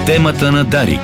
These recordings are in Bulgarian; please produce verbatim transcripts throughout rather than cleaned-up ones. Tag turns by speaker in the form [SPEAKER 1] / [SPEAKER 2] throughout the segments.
[SPEAKER 1] Темата на Дарик.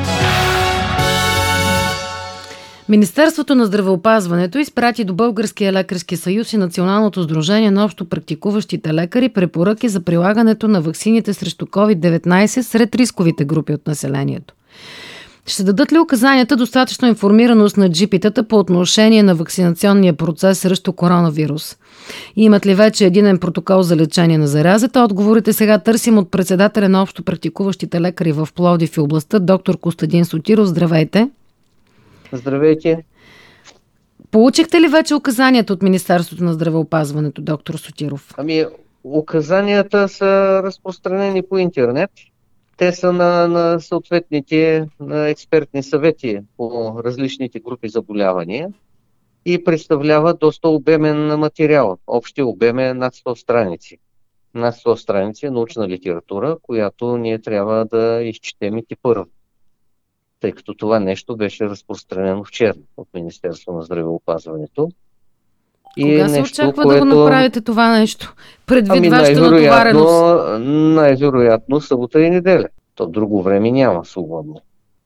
[SPEAKER 2] Министерството на здравеопазването изпрати до Българския лекарски съюз и Националното сдружение на общо практикуващите лекари препоръки за прилагането на ваксините срещу ковид деветнайсет сред рисковите групи от населението. Ще дадат ли указанията достатъчно информираност на джипитата по отношение на вакцинационния процес срещу коронавирус? И имат ли вече единен протокол за лечение на заразата? Отговорите сега търсим от председателя на общо практикуващите лекари в Пловдив и областта, доктор Костадин Сотиров. Здравейте!
[SPEAKER 3] Здравейте!
[SPEAKER 2] Получихте ли вече указанията от Министерството на здравеопазването, доктор Сотиров?
[SPEAKER 3] Ами, указанията са разпространени по интернет. Те са на, на съответните на експертни съвети по различните групи заболявания и представлява доста обемен материал. Общия обем е над сто страници. Над сто страници научна литература, която ние трябва да изчетем и тепърва, тъй като това нещо беше разпространено вчера от Министерството на здравеопазването.
[SPEAKER 2] И Кога се
[SPEAKER 3] нещо,
[SPEAKER 2] очаква
[SPEAKER 3] което...
[SPEAKER 2] да го направите това нещо? Предвид
[SPEAKER 3] ами
[SPEAKER 2] вашата натовареност?
[SPEAKER 3] Най-вероятно събота и неделя. То друго време няма свободно.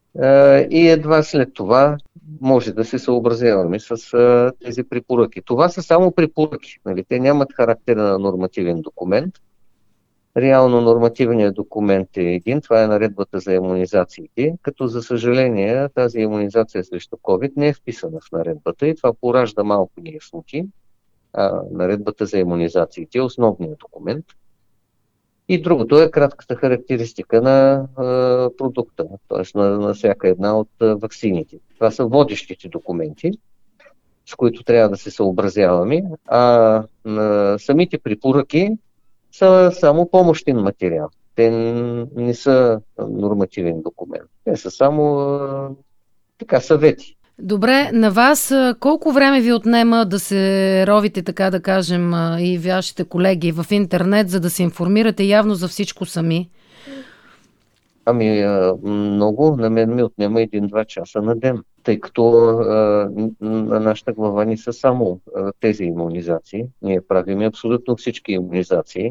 [SPEAKER 3] И едва след това може да се съобразяваме с тези препоръки. Това са само препоръки. Нали? Те нямат характера на нормативен документ. Реално нормативният документ е един, това е наредбата за имунизациите, като за съжаление тази имунизация срещу COVID не е вписана в наредбата и това поражда малко неясноти. Наредбата за имунизациите е основният документ. И другото е кратката характеристика на а, продукта, т.е. На, на всяка една от а, ваксините. Това са водещите документи, с които трябва да се съобразяваме, а на самите препоръки са само помощен материал. Те не са нормативен документ. Те са само а, така съвети.
[SPEAKER 2] Добре, на вас колко време ви отнема да се ровите, така да кажем, и вашите колеги в интернет, за да се информирате явно за всичко сами?
[SPEAKER 3] Ами много, на мен ми отнема един-два часа на ден, тъй като а, на нашата глава не са само а, тези имунизации. Ние правим абсолютно всички имунизации.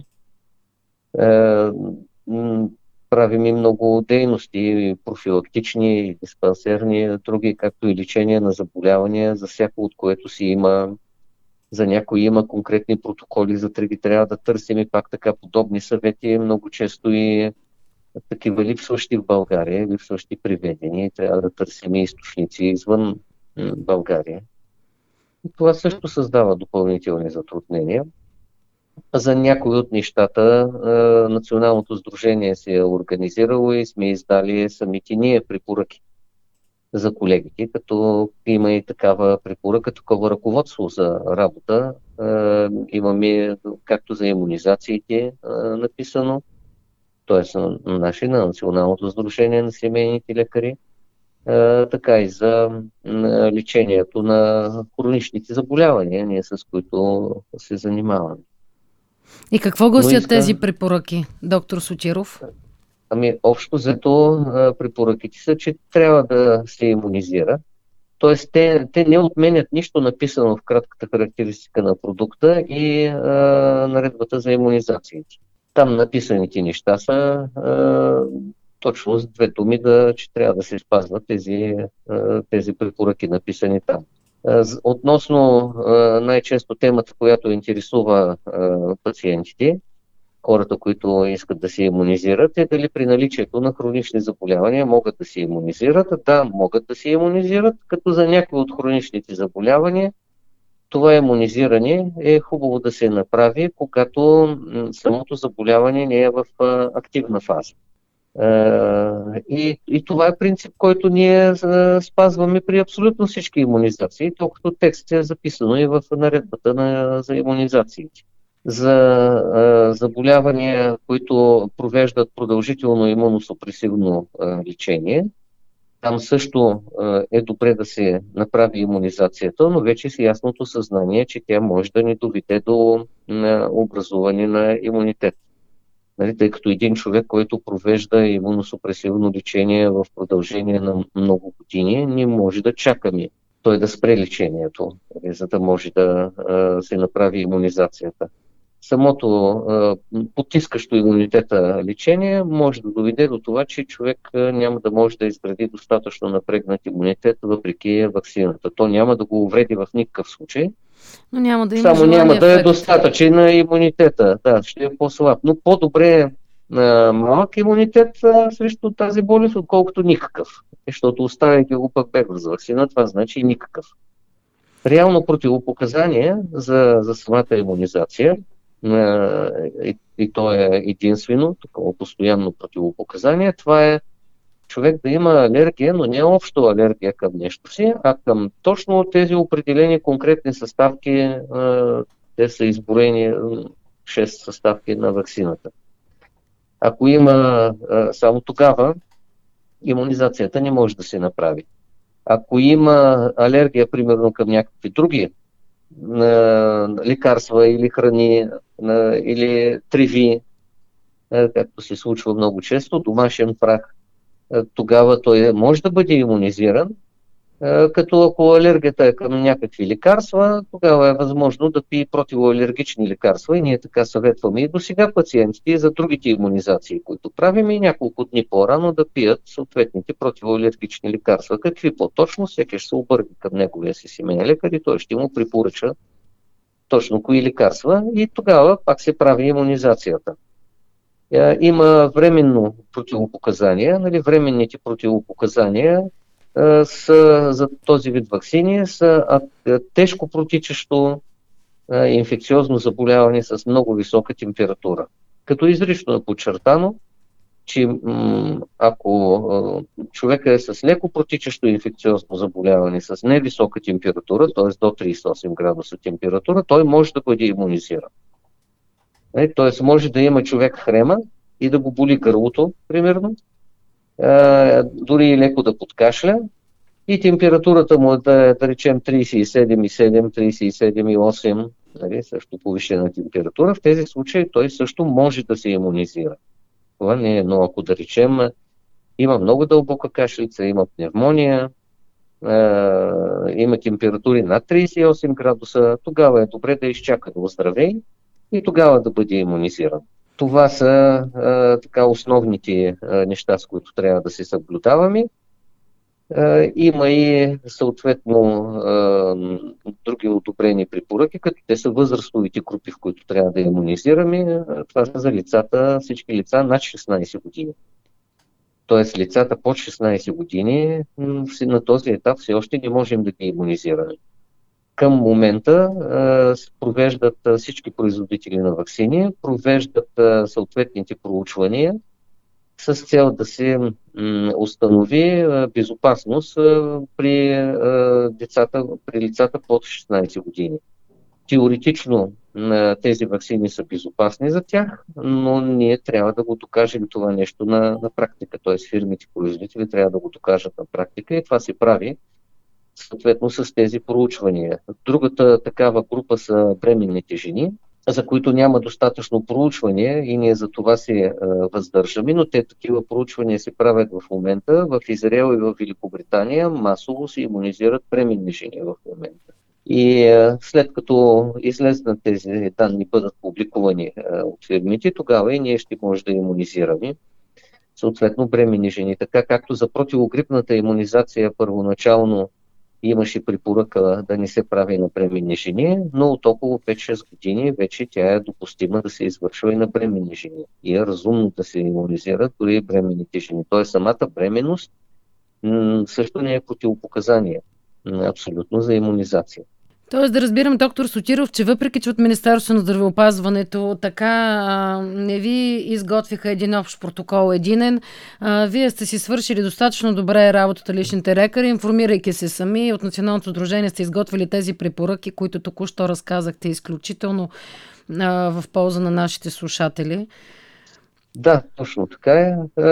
[SPEAKER 3] А, Правим и много дейности, профилактични, диспансерни, други, както и лечение на заболявания, за всяко от което си има, за някои има конкретни протоколи, за други трябва да търсим и пак така подобни съвети, много често и такива липсващи в България, липсващи приведения, трябва да търсим и източници извън България. И това също създава допълнителни затруднения. За някои от нещата Националното сдружение се е организирало и сме издали самите ние препоръки за колегите, като има и такава препоръка, такова ръководство за работа. Имаме както за имунизациите написано, т.е. на наши, на Националното сдружение на семейните лекари, така и за лечението на хроничните заболявания, ние с които се занимаваме.
[SPEAKER 2] И какво гласят
[SPEAKER 3] иска...
[SPEAKER 2] тези препоръки, доктор Сотиров?
[SPEAKER 3] Ами, общо взето препоръките са, че трябва да се имунизира. Тоест, те, те не отменят нищо написано в кратката характеристика на продукта и а, наредбата за имунизациите. Там написаните неща са а, точно с две думи, да, че трябва да се спазват тези, а, тези препоръки написани там. Относно най-често темата, която интересува пациентите, хората, които искат да се имунизират, е дали при наличието на хронични заболявания могат да се имунизират. Да, могат да се имунизират, като за някои от хроничните заболявания това имунизиране е хубаво да се направи, когато самото заболяване не е в активна фаза. И, и това е принцип, който ние спазваме при абсолютно всички имунизации, тъй като текст е записано и в наредбата на, за имунизациите. За а, заболявания, които провеждат продължително имуносупресивно а, лечение, там също а, е добре да се направи имунизацията, но вече с ясното съзнание, че тя може да ни доведе до а, образуване на имунитет. Нали, тъй като един човек, който провежда имуносупресивно лечение в продължение на много години, не може да чакаме той да спре лечението, за да може да а, се направи имунизацията. самото а, потискащо имунитета лечение може да доведе до това, че човек а, няма да може да изгради достатъчно напрегнат имунитет въпреки ваксината. То няма да го увреди в никакъв случай.
[SPEAKER 2] Но няма да има
[SPEAKER 3] Само няма да е
[SPEAKER 2] ефект.
[SPEAKER 3] достатъчен на имунитета. Да, ще е по-слаб. Но по-добре е малък имунитет а, срещу тази болест, отколкото никакъв. Защото оставяйки го пък без ваксина, това значи никакъв. Реално противопоказание за, за самата имунизация, а, и, и то е единствено, такова постоянно противопоказание, това е човек да има алергия, но не общо алергия към нещо си, а към точно тези определени конкретни съставки, а, те са изброени шест съставки на ваксината. Ако има а, само тогава, имунизацията не може да се направи. Ако има алергия, примерно към някакви други а, лекарства или храни, а, или треви, а, както се случва много често, домашен прах, а, тогава той може да бъде имунизиран, а, като ако алергията е към някакви лекарства, тогава е възможно да пие противоалергични лекарства и ние така съветваме и до сега пациентите за другите имунизации, които правим, и няколко дни по-рано да пият съответните противоалергични лекарства. Какви по-точно, всеки ще се обърне към неговия си семейен лекар и той ще му препоръча точно кои лекарства и тогава пак се прави имунизацията. Има временно противопоказания, нали, временните противопоказания С, за този вид ваксини са тежко протичащо инфекциозно заболяване с много висока температура. Като изрично е подчертано, че ако човека е с леко протичащо инфекциозно заболяване с невисока температура, т.е. до тридесет и осем градуса температура, той може да бъде имунизиран. Т.е. може да има човек хрема и да го боли гърлото, примерно, дори и леко да подкашля, и температурата му е да, да речем тридесет и седем и седем, тридесет и седем и осем, нали, също повишена температура. В тези случаи той също може да се имунизира. Това не е, но ако да речем има много дълбока кашлица, има пневмония, е, има температури над тридесет и осем градуса, тогава е добре да изчака да оздравее и тогава да бъде имунизиран. Това са а, така основните а, неща, с които трябва да се съблюдаваме. А, има и съответно а, други одобрени препоръки, като те са възрастовите групи, в които трябва да имунизираме. Това са за лицата, всички лица над шестнадесет години. Тоест лицата под шестнадесет години на този етап все още не можем да ги имунизираме. Към момента се провеждат всички производители на ваксини, провеждат съответните проучвания с цел да се установи безопасност при децата, при лицата под шестнадесет години. Теоретично тези ваксини са безопасни за тях, но ние трябва да го докажем това нещо на, на практика. Т.е. фирмите производители трябва да го докажат на практика и това се прави съответно с тези проучвания. Другата такава група са бременните жени, за които няма достатъчно проучвания и ние за това се е, въздържаме, но те такива проучвания се правят в момента. В Израел и в Великобритания масово се имунизират бременни жени в момента. И е, след като излезнат тези данни бъдат публикувани е, от фирмите, тогава и ние ще може да имунизираме съответно бременни жени. Така както за противогрипната имунизация първоначално имаше препоръка да не се прави на бременни жени, но от около пет-шест години вече тя е допустима да се извършва и на бременни жени. И е разумно да се имунизират дори и бременните жени. Тоест самата бременност също не е противопоказание абсолютно за имунизация.
[SPEAKER 2] Тоест да разбирам, доктор Сотиров, че въпреки, че от Министерството на здравеопазването така а, не ви изготвиха един общ протокол единен, а, вие сте си свършили достатъчно добре работата личните лекари, информирайки се сами. От Националното сдружение сте изготвили тези препоръки, които току-що разказахте изключително а, в полза на нашите слушатели.
[SPEAKER 3] Да, точно така е.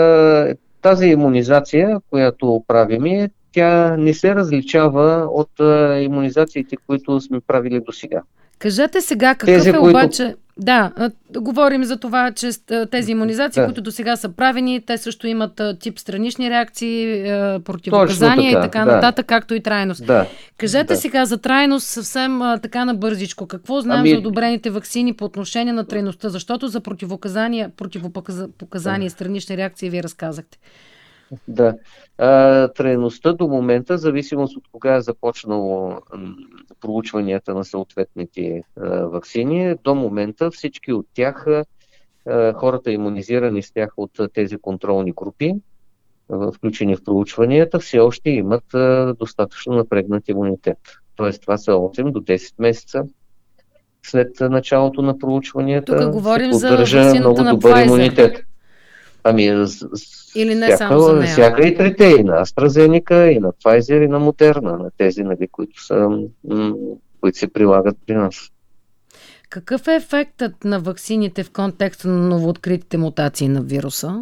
[SPEAKER 3] Тази имунизация, която правим, тя не се различава от а, имунизациите, които сме правили до сега.
[SPEAKER 2] Кажете сега, какъв
[SPEAKER 3] Тези,
[SPEAKER 2] е
[SPEAKER 3] които...
[SPEAKER 2] обаче Да, говорим за това, че тези имунизации, да. които до сега са правени, те също имат тип странични реакции, противопоказания така, и така да. нататък, както и трайност. Да. Кажете да. сега за трайност съвсем така набързичко. Какво знаем ами... за одобрените ваксини по отношение на трайността? Защото за противопоказания, противопоказания и странични реакции вие разказахте.
[SPEAKER 3] Да. А, трайността до момента, зависимост от кога е започнало м, проучванията на съответните а, ваксини, до момента всички от тях, а, хората имунизирани с тях от а, тези контролни групи, а, включени в проучванията, все още имат а, достатъчно напрегнат имунитет. Тоест това са осем до десет месеца след началото на проучванията.
[SPEAKER 2] Тук говорим за ваксината на Pfizer. Имунитет.
[SPEAKER 3] Ами,
[SPEAKER 2] или не
[SPEAKER 3] всяка,
[SPEAKER 2] само за нея?
[SPEAKER 3] Всяка и трите, и на AstraZeneca, и на Pfizer, и на Moderna, на тези, нали, които, са, м- които се прилагат при нас.
[SPEAKER 2] Какъв е ефектът на ваксините в контекста на новооткритите мутации на вируса?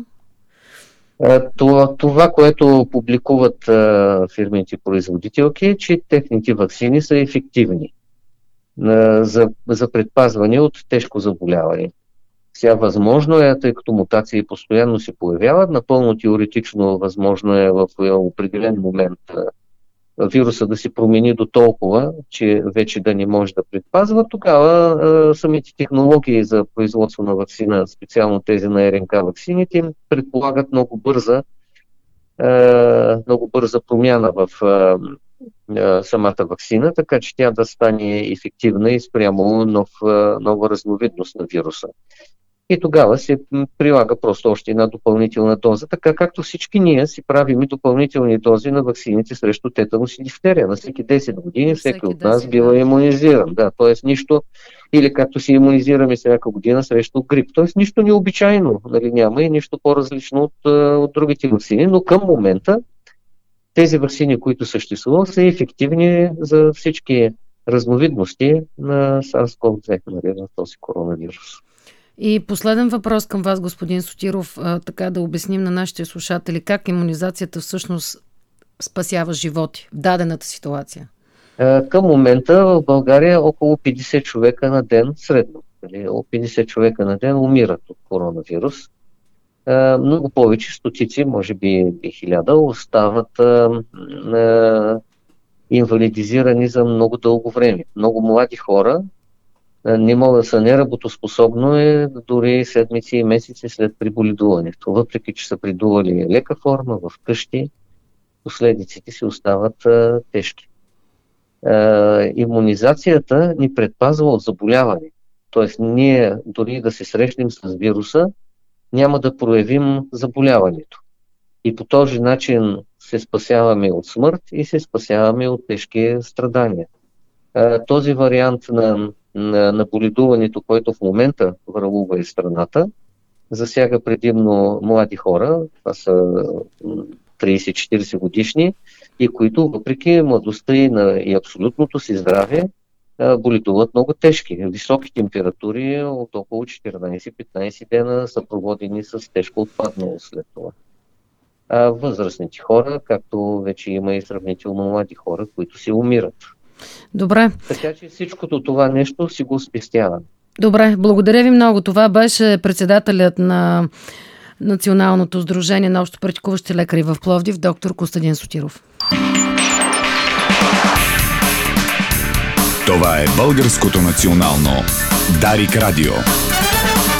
[SPEAKER 3] Това, това което публикуват а, фирмите производителки, е, че техните ваксини са ефективни а, за, за предпазване от тежко заболяване. Сега възможно е, тъй като мутации постоянно се появяват, напълно теоретично възможно е в определен момент вируса да се промени до толкова, че вече да не може да предпазва. Тогава а, самите технологии за производство на ваксина, специално тези на РНК ваксините, им предполагат много бърза, а, много бърза промяна в а, а, самата ваксина, така че тя да стане ефективна и спрямо нов, а, нова разновидност на вируса. И тогава се прилага просто още една допълнителна доза, така както всички ние си правим и допълнителни дози на ваксините срещу тетанус и дифтерия. На всеки десет години всеки, всеки от нас бива имунизиран. Да, т.е. нищо, или както си имунизираме всяка година срещу грип. Т.е. нищо необичайно, нали, няма и нищо по-различно от, от другите ваксини, но към момента тези ваксини, които съществуват, са ефективни за всички разновидности на SARS-ков две, нали, на този коронавирус.
[SPEAKER 2] И последен въпрос към вас, господин Сотиров, а, така да обясним на нашите слушатели как имунизацията всъщност спасява животи в дадената ситуация.
[SPEAKER 3] А, към момента в България около петдесет човека на ден средно. Около петдесет човека на ден умират от коронавирус. А, много повече, стотици, може би хиляда, остават а, а, инвалидизирани за много дълго време. Много млади хора не могат да са неработоспособно е дори седмици и месеци след приболедуването. Въпреки че са придували лека форма в къщи, последиците си остават а, тежки. А, имунизацията ни предпазва от заболяване. Тоест ние дори да се срещнем с вируса, няма да проявим заболяването. И по този начин се спасяваме от смърт и се спасяваме от тежки страдания. А, този вариант на на, на боледуването, който в момента върлува из страната, засяга предимно млади хора, това са трийсет-четирийсет годишни, и които въпреки младостта и, на, и абсолютното си здраве боледуват много тежки. Високи температури от около четиринайсет-петнайсет дена са проводени с тежко отпаднало след това. А възрастните хора, както вече има и сравнително млади хора, които си умират.
[SPEAKER 2] Добре.
[SPEAKER 3] Така че всичкото това нещо си го спестява.
[SPEAKER 2] Добре, благодаря ви много. Това беше председателят на Националното сдружение на общопрактикуващи лекари в Пловдив, доктор Костадин Сотиров.
[SPEAKER 1] Това е Българското национално Дарик Радио.